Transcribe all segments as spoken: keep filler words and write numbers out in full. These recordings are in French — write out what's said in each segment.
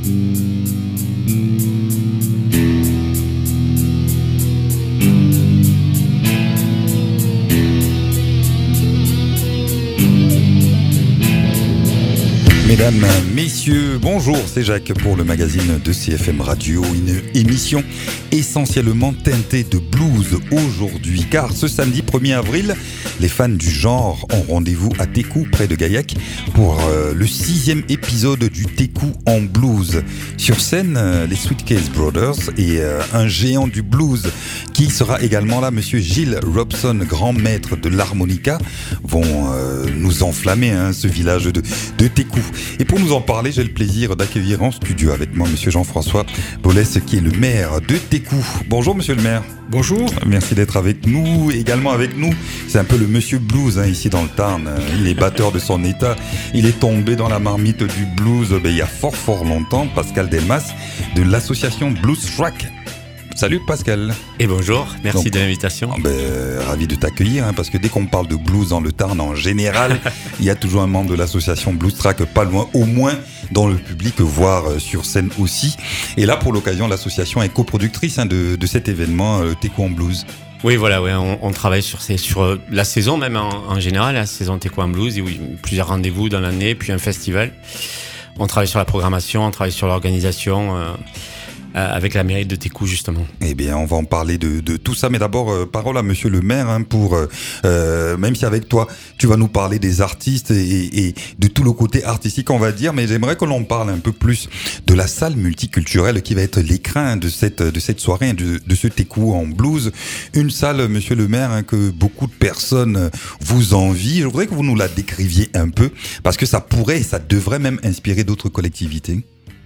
Mesdames, messieurs, bonjour, c'est Jacques pour le magazine de C F M Radio, une émission essentiellement teintée de blues aujourd'hui, car ce samedi premier avril, les fans du genre ont rendez-vous à Técou, près de Gaillac, pour euh, le sixième épisode du Técou en blues. Sur scène, euh, les Sweetcase Brothers et euh, un géant du blues qui sera également là, Monsieur Gilles Robson, grand maître de l'harmonica, vont euh, nous enflammer hein, ce village de, de Técou. Et pour nous en parler, j'ai le plaisir d'accueillir en studio avec moi Monsieur Jean-François Bollès, qui est le maire de Técou. Bonjour Monsieur le maire. Bonjour. Merci d'être avec nous. Également avec nous, c'est un peu le Monsieur Blues hein, ici dans le Tarn. Il est batteur de son état. Il est tombé dans la marmite du blues ben, il y a fort fort longtemps. Pascal Delmas de l'association Blues Track. Salut Pascal. Et bonjour, merci Donc, de l'invitation. Ben, ravi de t'accueillir, hein, parce que dès qu'on parle de blues dans le Tarn en général, il y a toujours un membre de l'association Blues Track pas loin, au moins dans le public, voire sur scène aussi. Et là, pour l'occasion, l'association est coproductrice hein, de, de cet événement, le Técou en blues. Oui, voilà, ouais, on, on travaille sur, ces, sur la saison même en, en général, la saison Técou en blues, et oui, plusieurs rendez-vous dans l'année, puis un festival. On travaille sur la programmation, on travaille sur l'organisation. Euh, avec la mairie de Técou justement. Eh bien, on va en parler de, de tout ça, mais d'abord, euh, parole à Monsieur le maire, hein, pour, euh, même si avec toi, tu vas nous parler des artistes et, et de tout le côté artistique, on va dire, mais j'aimerais que l'on parle un peu plus de la salle multiculturelle qui va être l'écrin de cette, de cette soirée, de, de ce Técou en blues. Une salle, Monsieur le maire, hein, que beaucoup de personnes vous envient. Je voudrais que vous nous la décriviez un peu, parce que ça pourrait et ça devrait même inspirer d'autres collectivités.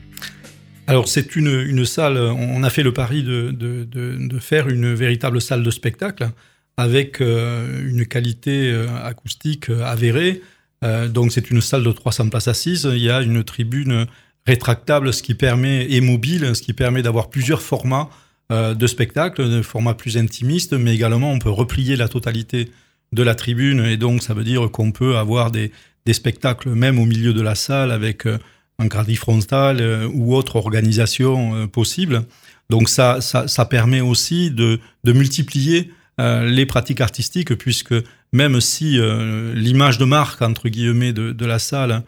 Alors c'est une, une salle, on a fait le pari de, de, de, de faire une véritable salle de spectacle avec euh, une qualité euh, acoustique avérée. Euh, donc c'est une salle de trois cents places assises, il y a une tribune rétractable, ce qui permet, et mobile, ce qui permet d'avoir plusieurs formats euh, de spectacle, de formats plus intimistes, mais également on peut replier la totalité de la tribune, et donc ça veut dire qu'on peut avoir des, des spectacles même au milieu de la salle avec... Euh, un gradis frontal euh, ou autre organisation euh, possible. Donc ça, ça, ça permet aussi de, de multiplier euh, les pratiques artistiques, puisque même si euh, l'image de marque, entre guillemets, de, de la salle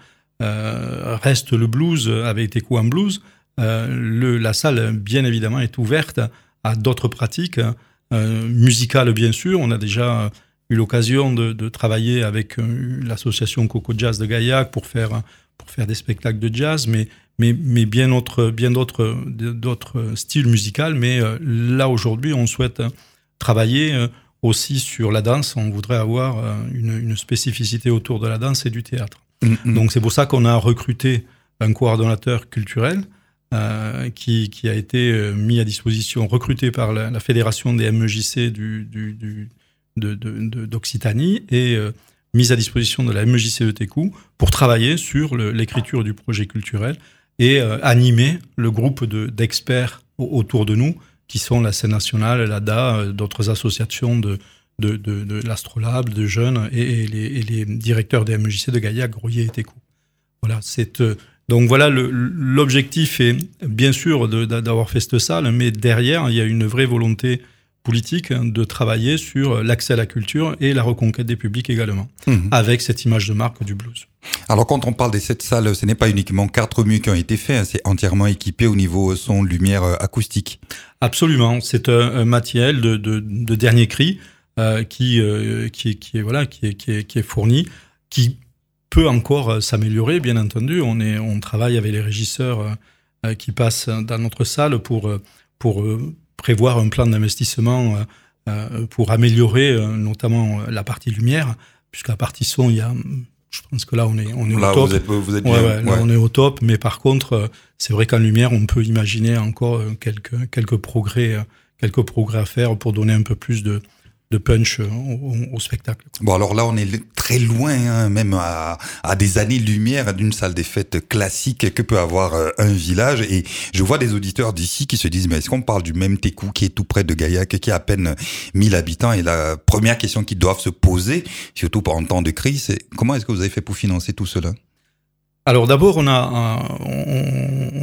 euh, reste le blues, avec Técou en blues, euh, le, la salle, bien évidemment, est ouverte à d'autres pratiques, euh, musicales, bien sûr. On a déjà eu l'occasion de, de travailler avec euh, l'association Coco Jazz de Gaillac pour faire... pour faire des spectacles de jazz, mais, mais, mais bien, autre, bien d'autres, d'autres styles musicaux. Mais euh, là, aujourd'hui, on souhaite travailler euh, aussi sur la danse. On voudrait avoir euh, une, une spécificité autour de la danse et du théâtre. Mm-hmm. Donc, c'est pour ça qu'on a recruté un coordonnateur culturel euh, qui, qui a été mis à disposition, recruté par la, la Fédération des M E J C du, du, du, de, de, de, d'Occitanie et euh, mise à disposition de la M E J C de Técou pour travailler sur le, l'écriture du projet culturel et euh, animer le groupe de, d'experts au, autour de nous, qui sont la Scène Nationale, l'A D A, euh, d'autres associations de, de, de, de l'Astrolabe, de jeunes, et, et, les, et les directeurs des M E J C de Gaillac, Grouillet et Técou. Voilà, c'est, euh, donc voilà, le, l'objectif est bien sûr de, de, d'avoir fait cette salle, mais derrière, il y a une vraie volonté politique de travailler sur l'accès à la culture et la reconquête des publics également, mmh. avec cette image de marque du blues. Alors quand on parle de cette salle, ce n'est pas uniquement quatre murs qui ont été faits, hein, c'est entièrement équipé au niveau son, lumière, euh, acoustique. Absolument, c'est un, un matériel de, de, de dernier cri euh, qui, euh, qui, qui, est, voilà, qui, est, qui, est, qui est fourni, qui peut encore s'améliorer, bien entendu. On, est, on travaille avec les régisseurs euh, qui passent dans notre salle pour... pour euh, prévoir un plan d'investissement euh, pour améliorer euh, notamment euh, la partie lumière, puisqu'à la partie son, il y a, je pense que là on est, on est là, au top. Vous êtes, vous êtes ouais, bien. Ouais, là ouais. on est au top, mais par contre, euh, c'est vrai qu'en lumière, on peut imaginer encore euh, quelques, quelques, progrès, euh, quelques progrès à faire pour donner un peu plus de, de punch au, au spectacle. Bon, alors là, on est très loin, hein, même à, à des années-lumière d'une salle des fêtes classique que peut avoir euh, un village. Et je vois des auditeurs d'ici qui se disent, mais est-ce qu'on parle du même Técou qui est tout près de Gaillac, qui a à peine mille habitants? Et la première question qu'ils doivent se poser, surtout en temps de crise, c'est comment est-ce que vous avez fait pour financer tout cela? Alors d'abord, on a, on,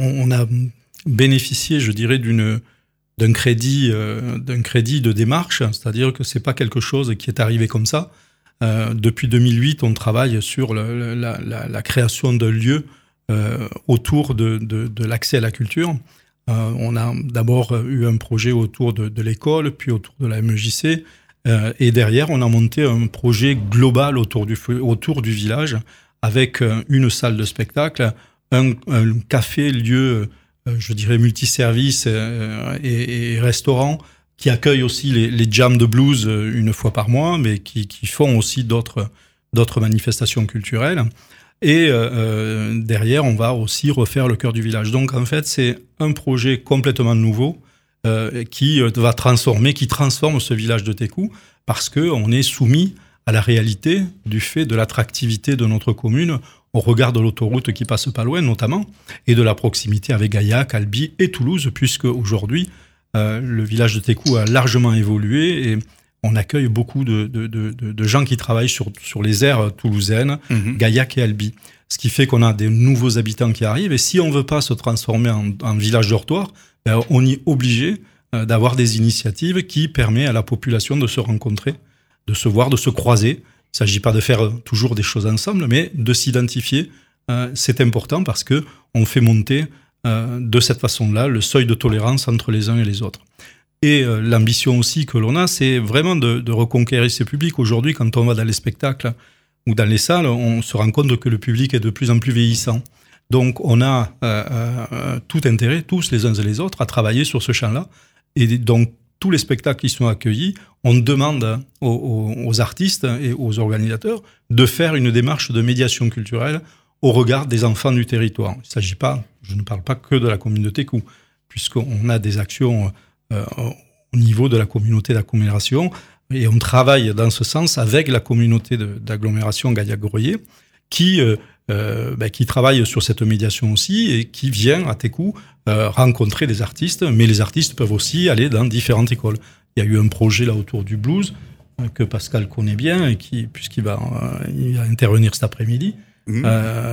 on, on a bénéficié, je dirais, d'une, d'un crédit, euh, d'un crédit de démarche, c'est-à-dire que c'est pas quelque chose qui est arrivé comme ça. Euh, depuis deux mille huit, on travaille sur le, la, la, la création d'un lieu euh, autour de, de, de l'accès à la culture. Euh, on a d'abord eu un projet autour de, de l'école, puis autour de la M E J C, euh, et derrière, on a monté un projet global autour du, autour du village, avec une salle de spectacle, un, un café, lieu, euh, je dirais, multiservice euh, et, et restaurant, qui accueille aussi les, les jams de blues une fois par mois, mais qui, qui font aussi d'autres, d'autres manifestations culturelles. Et euh, derrière, on va aussi refaire le cœur du village. Donc, en fait, c'est un projet complètement nouveau euh, qui va transformer, qui transforme ce village de Técou, parce qu'on est soumis à la réalité du fait de l'attractivité de notre commune au regard de l'autoroute qui passe pas loin, notamment, et de la proximité avec Gaillac, Albi et Toulouse, puisque aujourd'hui, Euh, le village de Técou a largement évolué et on accueille beaucoup de, de, de, de gens qui travaillent sur, sur les aires toulousaines, mmh. Gaillac et Albi. Ce qui fait qu'on a des nouveaux habitants qui arrivent et si on ne veut pas se transformer en, en village dortoir, ben on est obligé euh, d'avoir des initiatives qui permettent à la population de se rencontrer, de se voir, de se croiser. Il ne s'agit pas de faire toujours des choses ensemble, mais de s'identifier. Euh, c'est important parce qu'on fait monter Euh, de cette façon-là, le seuil de tolérance entre les uns et les autres. Et euh, l'ambition aussi que l'on a, c'est vraiment de, de reconquérir ces publics. Aujourd'hui, quand on va dans les spectacles ou dans les salles, on se rend compte que le public est de plus en plus vieillissant. Donc, on a euh, euh, tout intérêt, tous les uns et les autres, à travailler sur ce champ-là. Et donc, tous les spectacles qui sont accueillis, on demande aux, aux, aux artistes et aux organisateurs de faire une démarche de médiation culturelle au regard des enfants du territoire. Il ne s'agit pas, je ne parle pas que de la communauté de Técou, puisqu'on a des actions euh, au niveau de la communauté d'agglomération, et on travaille dans ce sens avec la communauté de, d'agglomération Gaillac-Groyer, qui, euh, euh, ben, qui travaille sur cette médiation aussi, et qui vient à Técou euh, rencontrer des artistes, mais les artistes peuvent aussi aller dans différentes écoles. Il y a eu un projet là autour du blues, euh, que Pascal connaît bien, et qui, puisqu'il va, euh, il va intervenir cet après-midi. Mmh.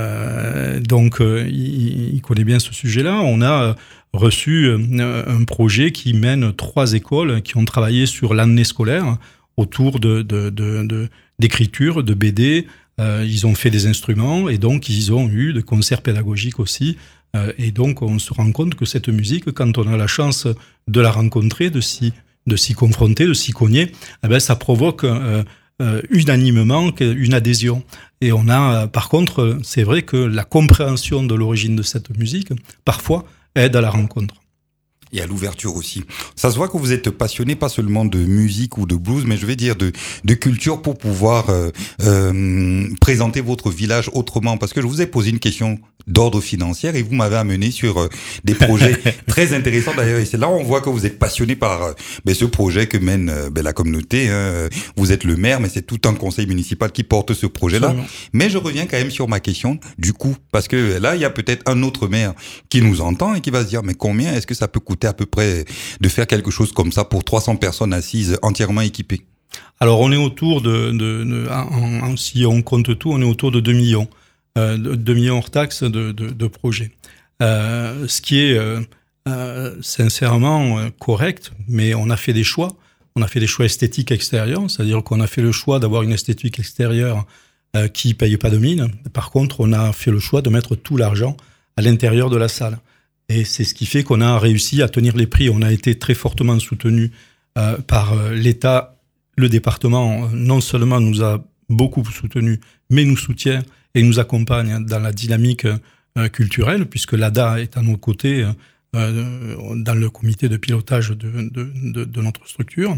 Euh, donc, euh, il, il connaît bien ce sujet-là. On a reçu euh, un projet qui mène trois écoles qui ont travaillé sur l'année scolaire autour de, de, de, de, d'écriture, de B D. Euh, ils ont fait des instruments et donc ils ont eu des concerts pédagogiques aussi. Euh, et donc, on se rend compte que cette musique, quand on a la chance de la rencontrer, de s'y, de s'y confronter, de s'y cogner, eh ben, ça provoque euh, euh, unanimement une adhésion. Et on a, par contre, c'est vrai que la compréhension de l'origine de cette musique, parfois, aide à la rencontre. Et à l'ouverture aussi. Ça se voit que vous êtes passionné pas seulement de musique ou de blues, mais je vais dire de, de culture pour pouvoir euh, euh, présenter votre village autrement. Parce que je vous ai posé une question d'ordre financier et vous m'avez amené sur euh, des projets très intéressants d'ailleurs. Et c'est là où on voit que vous êtes passionné par euh, ben, ce projet que mène euh, ben, la communauté. Hein. Vous êtes le maire, mais c'est tout un conseil municipal qui porte ce projet-là. Absolument. Mais je reviens quand même sur ma question du coût. Parce que là, il y a peut-être un autre maire qui nous entend et qui va se dire, mais combien est-ce que ça peut coûter à peu près de faire quelque chose comme ça pour trois cents personnes assises entièrement équipées? Alors, on est autour de, de, de en, en, si on compte tout, on est autour de deux millions. Euh, deux millions hors taxes de, de, de projets. Euh, ce qui est euh, euh, sincèrement euh, correct, mais on a fait des choix. On a fait des choix esthétiques extérieurs, c'est-à-dire qu'on a fait le choix d'avoir une esthétique extérieure euh, qui ne paye pas de mine. Par contre, on a fait le choix de mettre tout l'argent à l'intérieur de la salle. Et c'est ce qui fait qu'on a réussi à tenir les prix. On a été très fortement soutenu euh, par euh, l'État. Le département, euh, non seulement nous a beaucoup soutenu, mais nous soutient et nous accompagne dans la dynamique euh, culturelle, puisque l'A D A est à nos côtés euh, dans le comité de pilotage de, de, de, de notre structure.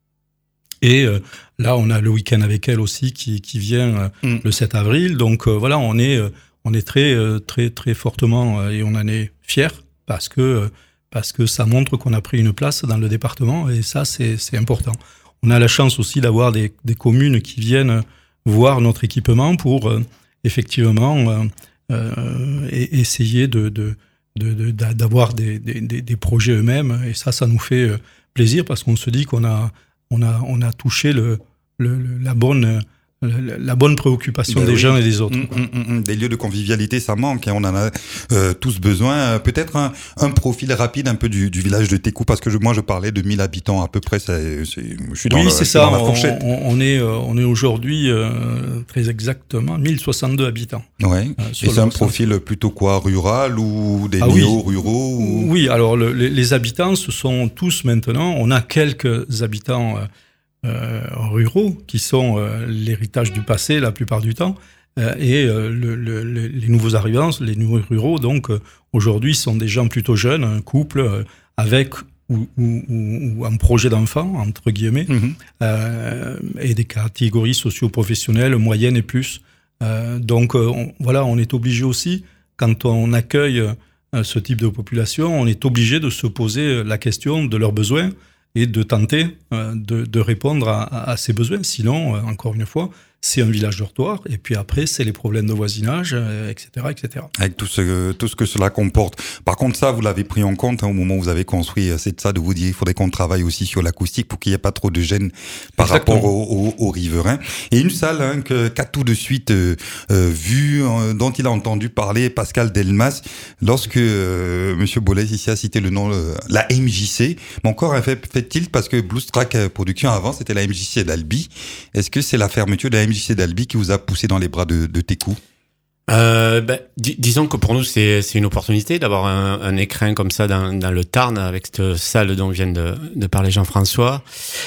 Et euh, là, on a le week-end avec elle aussi qui, qui vient euh, mmh. le sept avril. Donc euh, voilà, on est... Euh, On est très, très, très fortement, et on en est fiers, parce que, parce que ça montre qu'on a pris une place dans le département, et ça, c'est, c'est important. On a la chance aussi d'avoir des, des communes qui viennent voir notre équipement pour, euh, effectivement, euh, euh, essayer de, de, de, de, d'avoir des, des, des projets eux-mêmes, et ça, ça nous fait plaisir, parce qu'on se dit qu'on a, on a, on a touché le, le, la bonne... la bonne préoccupation ben des oui. gens et des autres. Mmh, mmh, mmh. Des lieux de convivialité, ça manque, hein, on en a euh, tous besoin. Peut-être un, un profil rapide un peu du, du village de Técou, parce que je, moi je parlais de mille habitants à peu près, c'est, c'est, je suis dans, oui, le, c'est je suis ça. dans la on, fourchette. on, on est, euh, on est aujourd'hui euh, très exactement mille soixante-deux habitants. Ouais. Euh, et c'est un profil plutôt quoi, rural ou des ah, néo-ruraux oui. ou... Oui, alors le, les, les habitants, ce sont tous maintenant, on a quelques habitants euh, Euh, ruraux, qui sont euh, l'héritage du passé la plupart du temps, euh, et euh, le, le, les nouveaux arrivants, les nouveaux ruraux, donc euh, aujourd'hui sont des gens plutôt jeunes, un couple euh, avec ou, ou, ou un projet d'enfant, entre guillemets, mm-hmm. euh, et des catégories socio-professionnelles moyennes et plus. Euh, donc euh, on, voilà, on est obligé aussi, quand on accueille euh, ce type de population, on est obligé de se poser la question de leurs besoins, et de tenter euh, de, de répondre à, à ces besoins. Sinon, euh, encore une fois, c'est un village dortoir, et puis après, c'est les problèmes de voisinage, euh, et cetera, et cetera. Avec tout ce, tout ce que cela comporte. Par contre, ça, vous l'avez pris en compte hein, au moment où vous avez construit, c'est de ça de vous dire, il faudrait qu'on travaille aussi sur l'acoustique pour qu'il n'y ait pas trop de gêne par Exactement. rapport aux au, au riverains. Et une salle hein, que, qu'a tout de suite euh, euh, vu, euh, dont il a entendu parler Pascal Delmas, lorsque euh, Monsieur Bollez ici a cité le nom, euh, la M J C. Mais encore un fait, fait-il, parce que Blues Track Production avant, c'était la M J C d'Albi. Est-ce que c'est la fermeture de la M J C d'Albi qui vous a poussé dans les bras de, de Técou? Euh, ben, dis, disons que pour nous c'est, c'est une opportunité d'avoir un, un écrin comme ça dans, dans le Tarn avec cette salle dont vient de, de parler Jean-François.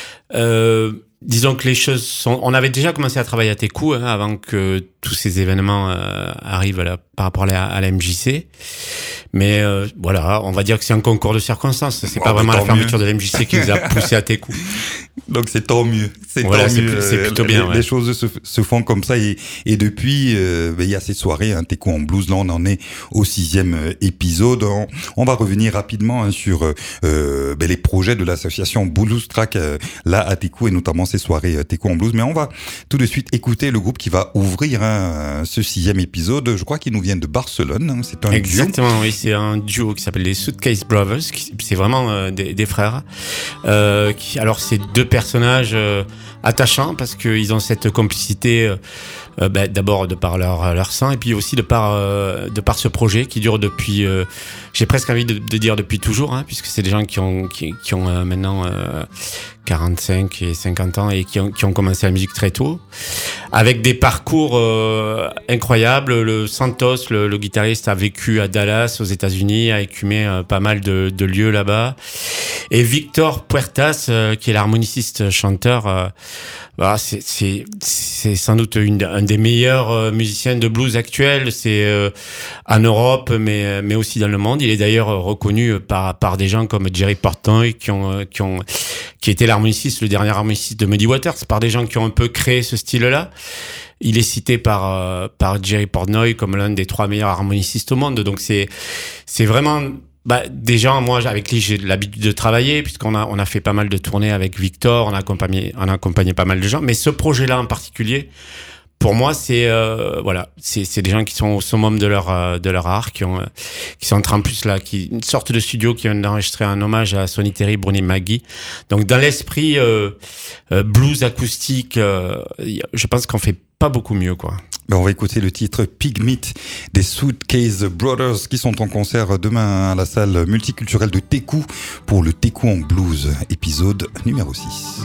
Euh, disons que les choses sont. On avait déjà commencé à travailler à Técou hein, avant que tous ces événements euh, arrivent là, par rapport à la, à la M J C. Mais euh, voilà, on va dire que c'est un concours de circonstances. C'est oh, pas vraiment la fermeture mieux. de la M J C qui nous a poussé à Técou. Donc c'est tant mieux. C'est voilà, tant c'est, mieux. C'est plutôt les, bien. Ouais. Les choses se, se font comme ça et, et depuis, euh, il y a ces soirées, hein, Técou en blues. Là, on en est au sixième épisode. On, on va revenir rapidement hein, sur euh, ben, les projets de l'association Blues Track euh, là à Técou et notamment ces soirées euh, Técou en blues. Mais on va tout de suite écouter le groupe qui va ouvrir hein, ce sixième épisode. Je crois qu'ils nous viennent de Barcelone. Hein. C'est un Exactement, duo. oui, c'est un duo qui s'appelle les Suitcase Brothers. Qui, c'est vraiment euh, des, des frères. Euh, qui, alors c'est deux personnages euh, attachants parce qu'ils ont cette complicité euh, euh, bah, d'abord de par leur leur sang et puis aussi de par euh, de par ce projet qui dure depuis euh, j'ai presque envie de, de dire depuis toujours hein, puisque c'est des gens qui ont qui, qui ont euh, maintenant euh, quarante-cinq et cinquante ans et qui ont qui ont commencé la musique très tôt avec des parcours euh, incroyables. Le Santos, le, le guitariste, a vécu à Dallas aux États-Unis, a écumé euh, pas mal de, de lieux là-bas. Et Victor Puertas, euh, qui est l'harmoniciste chanteur, euh, bah, c'est, c'est, c'est sans doute une, un des meilleurs euh, musiciens de blues actuels. C'est euh, en Europe, mais mais aussi dans le monde. Il est d'ailleurs reconnu par par des gens comme Jerry Portnoy, qui ont qui ont qui était l'harmoniciste, le dernier harmoniciste de Muddy Waters, par des gens qui ont un peu créé ce style-là. Il est cité par euh, par Jerry Portnoy comme l'un des trois meilleurs harmonicistes au monde. Donc c'est c'est vraiment bah des gens moi avec qui j'ai l'habitude de travailler puisqu'on a on a fait pas mal de tournées avec Victor, on a accompagné on a accompagné pas mal de gens, mais ce projet-là en particulier pour moi, c'est euh, voilà, c'est c'est des gens qui sont au summum de leur euh, de leur art, qui ont euh, qui sont en train en plus là, qui une sorte de studio qui vient d'enregistrer un hommage à Sonny Terry, Bruni Maggie. Donc dans l'esprit euh, euh, blues acoustique, euh, je pense qu'on fait pas beaucoup mieux quoi. Ben on va écouter le titre Pygmeat des Suitcase Brothers qui sont en concert demain à la salle multiculturelle de Técou pour le Técou en blues, épisode numéro six.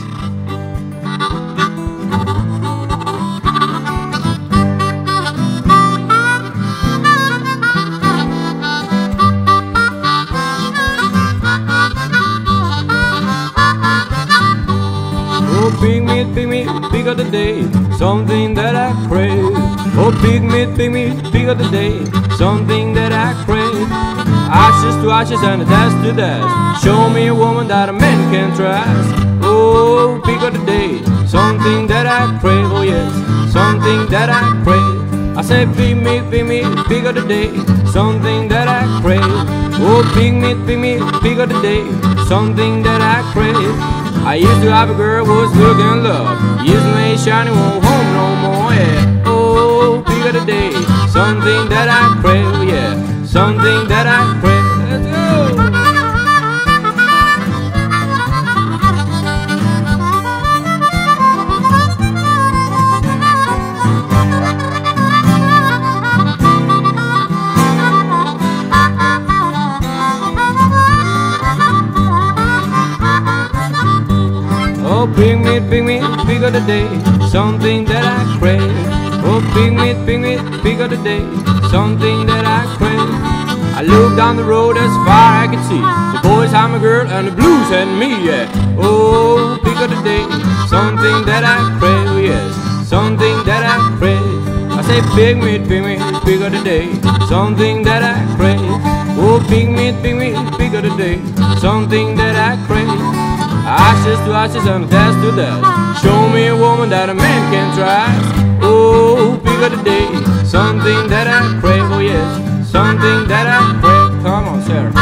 Pig meat, pig meat, pig of the day, something that I crave. Oh, pig meat, pig meat, pig of the day, something that I crave. Ashes to ashes and dust to dust. Show me a woman that a man can trust. Oh, pig of the day, something that I crave. Oh yes, something that I crave. I say pig meat, pig meat, pig of the day, something that I crave. Oh, pig meat, pig meat, pig of the day, something that I crave. I used to have a girl who was looking love. Used to make shiny, won't home no more, yeah. Oh, pig of the day, something that I crave, yeah. Something that I crave, let's go. meat, pig meat, pig of the day, something that I crave. Oh, pig meat, pig meat, pig of the day, something that I crave. I look down the road as far as I can see, the boys have my girl and the blues and me, yeah. Oh, pig of the day, something that I crave, oh yes, something that I crave. I say pig meat, pig meat, pig of the day, something that I crave. Oh, pig meat, pig meat, pig of the day, something that I crave. Ashes to ashes and dust to dust, show me a woman that a man can trust. Oh, pig of the day, something that I crave, oh yes, something that I crave. Come on, Sarah.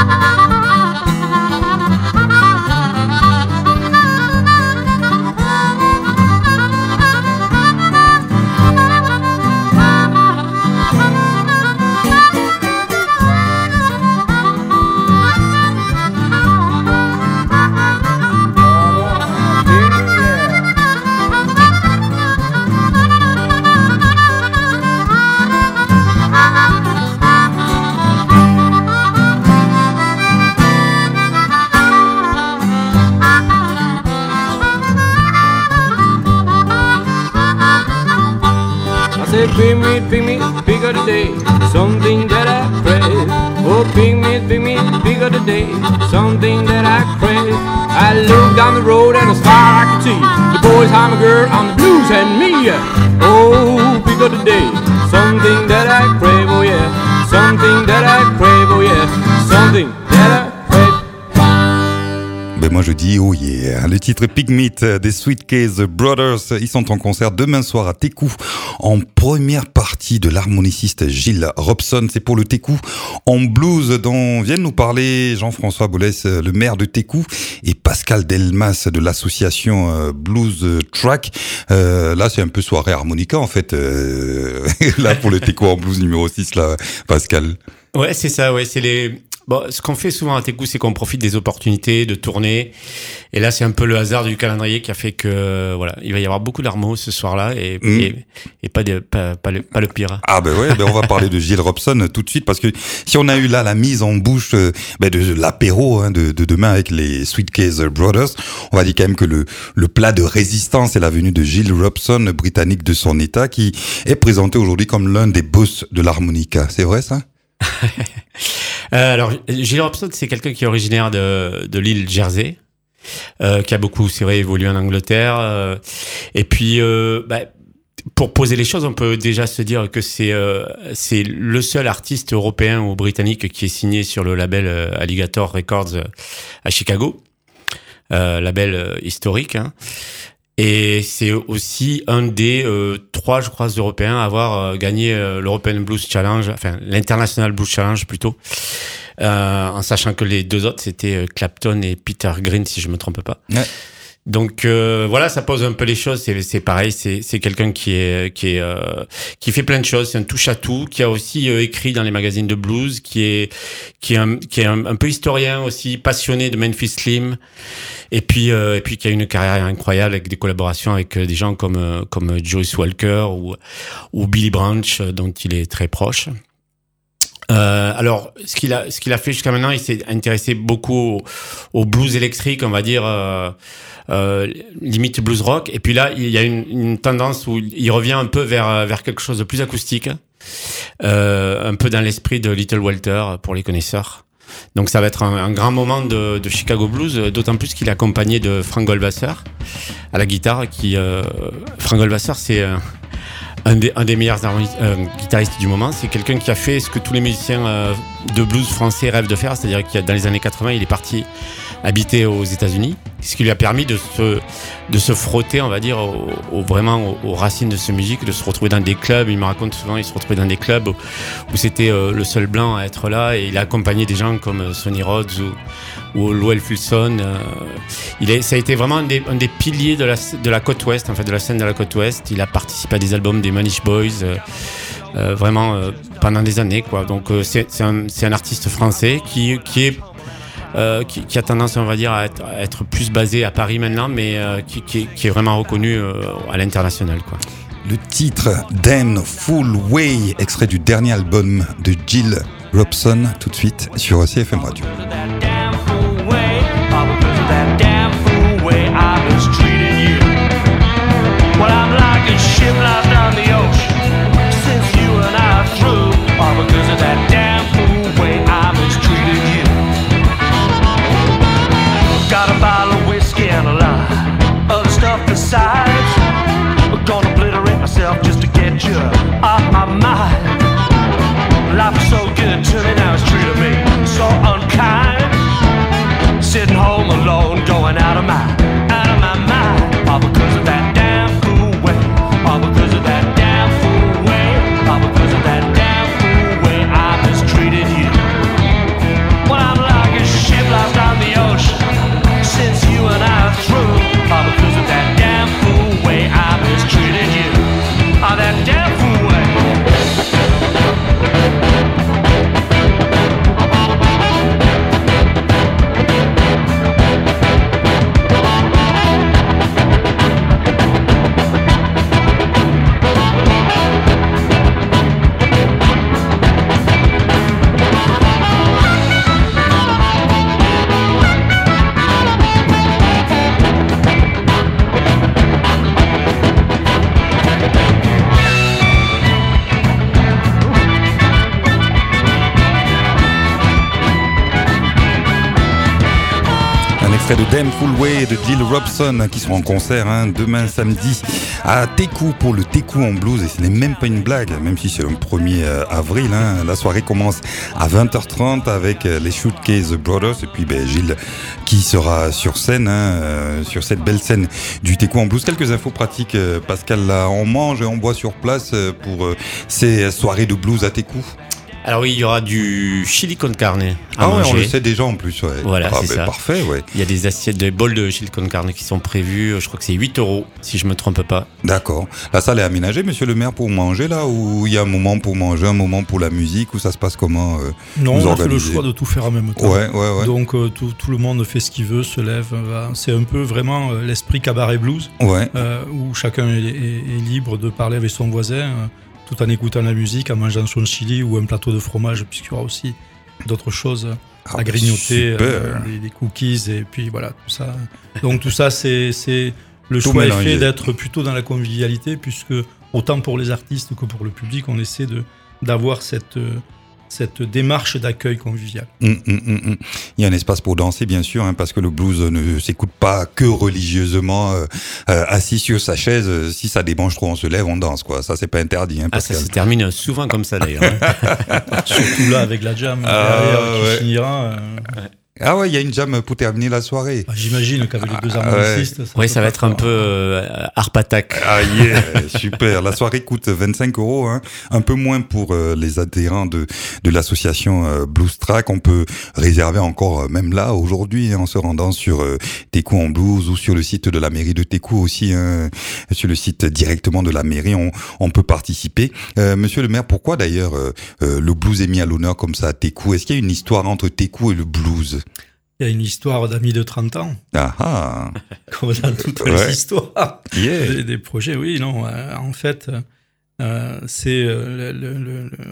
Pig meat, pig meat, pig of the day, something that I crave. Oh, pig meat, pig meat, pig of the day, something that I crave. I look down the road and as far as I can see, the boys have a girl on the blues and me. Oh, pig of the day, something that I crave, oh yeah, something that I crave, oh yeah, something that I crave. Ben moi je dis oh yeah. Le titre Pig Meat des Sweetcase Brothers, ils sont en concert demain soir à Técou en première partie de l'harmoniciste Gilles Robson. C'est pour le Técou en blues dont viennent nous parler Jean-François Bollès, le maire de Técou, et Pascal Delmas de l'association Blues Track. Euh, là c'est un peu soirée harmonica en fait. Euh, là pour le Técou en blues numéro six là, Pascal. Ouais c'est ça, ouais c'est les... Bon, ce qu'on fait souvent à Técou, c'est qu'on profite des opportunités de tourner. Et là, c'est un peu le hasard du calendrier qui a fait que, voilà, il va y avoir beaucoup d'harmos ce soir-là et, mmh. et, et pas, de, pas, pas, le, pas le pire. Ah ben ouais, ben on va parler de Gilles Robson tout de suite parce que si on a eu là la mise en bouche ben de l'apéro hein, de, de demain avec les Sweetcase Brothers, on va dire quand même que le, le plat de résistance est la venue de Gilles Robson, britannique de son état, qui est présenté aujourd'hui comme l'un des boss de l'harmonica. C'est vrai ça? Euh, alors, Gilles Robson, c'est quelqu'un qui est originaire de, de l'île Jersey, euh, qui a beaucoup, c'est vrai, évolué en Angleterre. Euh, et puis, euh, bah, pour poser les choses, on peut déjà se dire que c'est euh, c'est le seul artiste européen ou britannique qui est signé sur le label euh, Alligator Records euh, à Chicago, euh, label euh, historique. Hein. Et c'est aussi un des euh, trois, je crois, Européens à avoir euh, gagné euh, l'European Blues Challenge, enfin l'International Blues Challenge plutôt, euh, en sachant que les deux autres, c'était euh, Clapton et Peter Green, si je me trompe pas. Ouais. Donc euh, voilà, ça pose un peu les choses. C'est, c'est pareil, c'est, c'est quelqu'un qui est qui est euh, qui fait plein de choses. C'est un touche à tout, qui a aussi euh, écrit dans les magazines de blues, qui est qui est un, qui est un, un peu historien aussi, passionné de Memphis Slim, et puis euh, et puis qui a une carrière incroyable avec des collaborations avec des gens comme euh, comme Joyce Walker ou ou Billy Branch, dont il est très proche. Euh, alors, ce qu'il a, ce qu'il a fait jusqu'à maintenant, il s'est intéressé beaucoup au, au blues électrique, on va dire, euh, euh, limite blues rock. Et puis là, il y a une, une tendance où il revient un peu vers vers quelque chose de plus acoustique, euh, un peu dans l'esprit de Little Walter pour les connaisseurs. Donc ça va être un, un grand moment de, de Chicago Blues, d'autant plus qu'il est accompagné de Frank Goldwasser à la guitare. Qui, euh, Frank Goldwasser, c'est euh, Un des, un des meilleurs euh, guitaristes du moment. C'est quelqu'un qui a fait ce que tous les musiciens euh, de blues français rêvent de faire, c'est-à-dire qu'il y a, dans les années quatre-vingts, il est parti habiter aux États-Unis, ce qui lui a permis de se, de se frotter, on va dire, au, au, vraiment aux, aux racines de cette musique, de se retrouver dans des clubs. Il me raconte souvent, il se retrouvait dans des clubs où, où c'était euh, le seul blanc à être là, et il a accompagné des gens comme Sonny Rhodes ou, ou Lowell Fulson. Euh, il est, ça a été vraiment un des, un des piliers de la, de la côte ouest, en fait, de la scène de la côte ouest. Il a participé à des albums des Manish Boys, euh, euh, vraiment euh, pendant des années, quoi. Donc euh, c'est, c'est, un, c'est un artiste français qui, qui est Euh, qui, qui a tendance, on va dire, à être, à être plus basé à Paris maintenant, mais euh, qui, qui, qui est vraiment reconnu euh, à l'international, quoi. Le titre Damn Fool Way, extrait du dernier album de Gilles Robson, tout de suite sur C F M Radio. Damn fool way, all because of that damn fool way I was treating you. life was so good to me, now it's treated me so unkind. Sitting home alone, going out of my, out of my mind. All because of that damn fool way. All because of that damn fool way. All because of that damn fool way I mistreated you. Well, I'm like a ship lost on the ocean since you and I are through. All because of that damn fool way I mistreated you. All that damn fool way. De Damn Fool Way de Jill Robson qui seront en concert hein, demain samedi à Teku pour le Teku en blues et ce n'est même pas une blague même si c'est le premier avril hein. La soirée commence à vingt heures trente avec les Shootcase Brothers et puis ben, Gilles qui sera sur scène hein, sur cette belle scène du Teku en blues. Quelques infos pratiques Pascal, là on mange et on boit sur place pour ces soirées de blues à Teku. Alors oui, il y aura du chili con carne à ah manger. Ouais, on le sait déjà en plus. Ouais. Voilà, ah, c'est ben, ça. Parfait, ouais. Il y a des assiettes, des bols de chili con carne qui sont prévus. Je crois que c'est huit euros, si je me trompe pas. D'accord. La salle est aménagée, monsieur le maire, pour manger là, ou il y a un moment pour manger, un moment pour la musique, ou ça se passe comment euh, Non, on a fait le choix de tout faire en même temps. Ouais, ouais, ouais. Donc euh, tout, tout le monde fait ce qu'il veut, se lève. Va. C'est un peu vraiment euh, l'esprit cabaret blues, ouais. euh, où chacun est, est, est libre de parler avec son voisin. Euh, tout en écoutant la musique, en mangeant son chili ou un plateau de fromage, puisqu'il y aura aussi d'autres choses ah, à grignoter, euh, des, des cookies, et puis voilà, tout ça. Donc tout ça, c'est, c'est le choix est fait d'être plutôt dans la convivialité, puisque autant pour les artistes que pour le public, on essaie de, d'avoir cette... cette démarche d'accueil convivial. Mmh, mmh, mmh. Il y a un espace pour danser, bien sûr, hein, parce que le blues ne s'écoute pas que religieusement euh, euh, assis sur sa chaise. Si ça démange trop, on se lève, on danse, quoi. Ça, c'est pas interdit. Hein, ah, ça se termine souvent comme ça, d'ailleurs. Hein. Surtout là, avec la jam ah, derrière, qui ouais. finira... Euh... Ouais. Ah ouais, il y a une jam pour terminer la soirée. Bah, j'imagine qu'avec les deux harmonistes... Ah, ouais. ça, oui, ça va être un peu euh, harp attack. Ah yeah, super. La soirée coûte vingt-cinq euros, hein. Un peu moins pour euh, les adhérents de de l'association euh, Blues Track. On peut réserver encore, euh, même là, aujourd'hui, hein, en se rendant sur euh, Teku en Blues ou sur le site de la mairie de Teku aussi, hein, sur le site directement de la mairie, on, on peut participer. Euh, monsieur le maire, pourquoi d'ailleurs euh, euh, le blues est mis à l'honneur comme ça à Teku? Est-ce qu'il y a une histoire entre Teku et le blues? Il y a une histoire d'amis de trente ans. Ah ah. Comme dans toutes ouais. les histoires. Yeah. Des, des projets, oui, non. Euh, en fait, euh, c'est euh, le, le, le,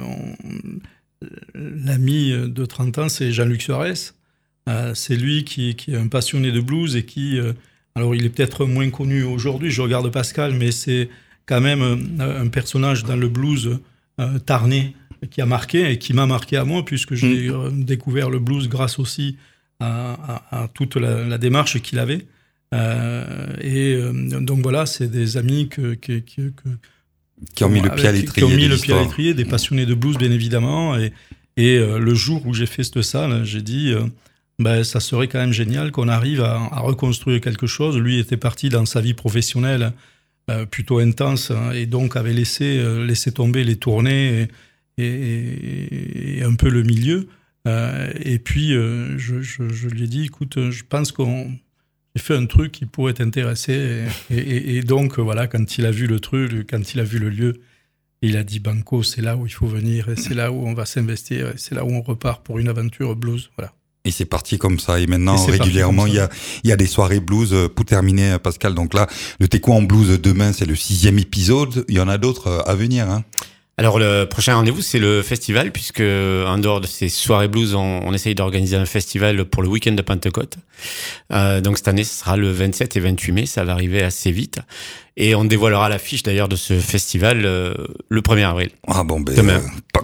on, l'ami de trente ans, c'est Jean-Luc Suarez. Euh, c'est lui qui, qui est un passionné de blues et qui, euh, alors il est peut-être moins connu aujourd'hui, je regarde Pascal, mais c'est quand même un, un personnage dans le blues euh, tarnais qui a marqué et qui m'a marqué à moi, puisque j'ai mmh. découvert le blues grâce aussi À, à, à toute la, la démarche qu'il avait. Euh, et euh, donc voilà, c'est des amis que, que, que, que, qui ont mis le pied à l'étrier. Qui ont mis le pied à l'étrier, des passionnés de blues, bien évidemment. Et, et euh, le jour où j'ai fait cette salle, j'ai dit, euh, ben, ça serait quand même génial qu'on arrive à, à reconstruire quelque chose. Lui était parti dans sa vie professionnelle euh, plutôt intense, hein, et donc avait laissé, euh, laissé tomber les tournées et, et, et un peu le milieu. Euh, et puis, euh, je, je, je lui ai dit, écoute, je pense qu'on j'ai fait un truc qui pourrait t'intéresser. Et, et, et donc, voilà, quand il a vu le truc, quand il a vu le lieu, il a dit, Banco, c'est là où il faut venir, et c'est là où on va s'investir, et c'est là où on repart pour une aventure blues. Voilà. Et c'est parti comme ça. Et maintenant, et régulièrement, il y a, il y a des soirées blues. Pour terminer, Pascal, donc là, le Teku en blues demain, c'est le sixième épisode. Il y en a d'autres à venir, hein. Alors le prochain rendez-vous, c'est le festival, puisque en dehors de ces soirées blues, on, on essaye d'organiser un festival pour le week-end de Pentecôte. Euh, donc cette année, ce sera le vingt-sept et vingt-huit mai, ça va arriver assez vite. Et on dévoilera l'affiche d'ailleurs de ce festival euh, le premier avril. Ah bon, ben, demain. Euh,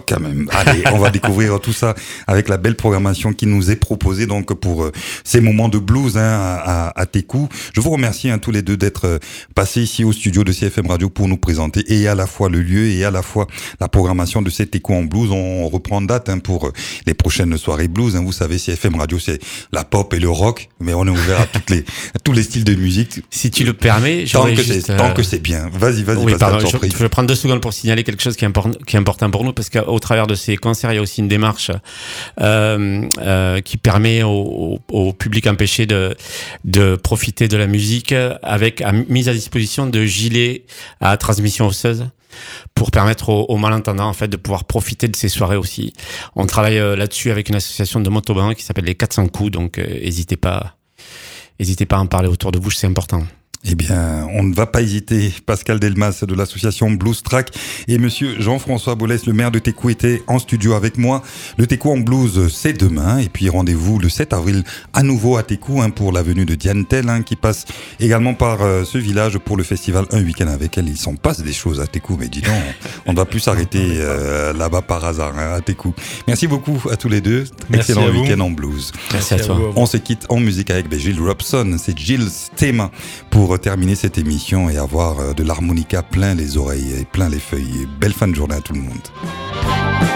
quand même. Allez, on va découvrir tout ça avec la belle programmation qui nous est proposée donc pour euh, ces moments de blues hein, à, à, à Técou. Je vous remercie hein, tous les deux d'être euh, passés ici au studio de C F M Radio pour nous présenter et à la fois le lieu et à la fois la programmation de ces Técou en blues. On reprend date hein, pour euh, les prochaines soirées blues. Hein. Vous savez, C F M Radio, c'est la pop et le rock, mais on est ouvert à toutes les à tous les styles de musique. Si tu le permets, tant que juste, c'est euh... tant que c'est bien. Vas-y, vas-y. Oui, Pascal, pardon, je, je vais prendre deux secondes pour signaler quelque chose qui est important, qui est important pour nous, parce qu'au travers de ces concerts, il y a aussi une démarche euh, euh, qui permet au, au, au public empêché de de profiter de la musique avec à, mise à disposition de gilets à transmission osseuse, pour permettre aux, aux malentendants en fait de pouvoir profiter de ces soirées aussi. On travaille euh, là-dessus avec une association de motoban qui s'appelle les quatre cents coups, donc euh, n'hésitez pas, n'hésitez pas à en parler autour de vous, c'est important. Eh bien, on ne va pas hésiter. Pascal Delmas de l'association Blues Track et monsieur Jean-François Bollès, le maire de Técou, était en studio avec moi. Le Técou en blues, c'est demain. Et puis, rendez-vous le sept avril à nouveau à Técou hein, pour la venue de Diane Tell hein, qui passe également par euh, ce village pour le festival Un Week-end avec elle. Il s'en passe des choses à Técou, mais dis donc, on ne va plus s'arrêter euh, là-bas par hasard hein, à Técou. Merci beaucoup à tous les deux. Merci Excellent week-end en blues. Merci, Merci à toi. À on se quitte en musique avec ben, Gilles Robson. C'est Gill's thème pour terminer cette émission et avoir de l'harmonica plein les oreilles et plein les feuilles. Belle fin de journée à tout le monde.